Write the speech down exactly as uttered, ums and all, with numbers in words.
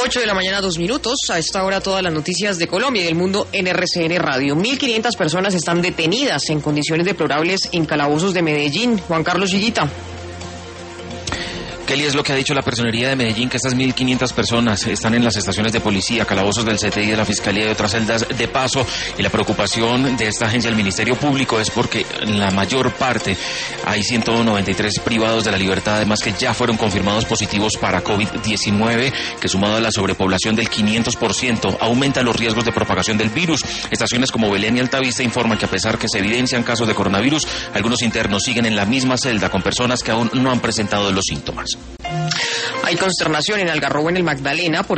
ocho de la mañana, dos minutos. A esta hora todas las noticias de Colombia y del mundo en R C N Radio. mil quinientas personas están detenidas en condiciones deplorables en calabozos de Medellín. Juan Carlos Higuita. Kelly, es lo que ha dicho la Personería de Medellín, que estas mil quinientas personas están en las estaciones de policía, calabozos del C T I, de la Fiscalía y otras celdas de paso, y la preocupación de esta agencia del Ministerio Público es porque en la mayor parte hay ciento noventa y tres privados de la libertad, además que ya fueron confirmados positivos para COVID diecinueve, que sumado a la sobrepoblación del quinientos por ciento aumenta los riesgos de propagación del virus. Estaciones como Belén y Altavista informan que a pesar que se evidencian casos de coronavirus, algunos internos siguen en la misma celda con personas que aún no han presentado los síntomas. Hay consternación en Algarrobo, en el Magdalena, por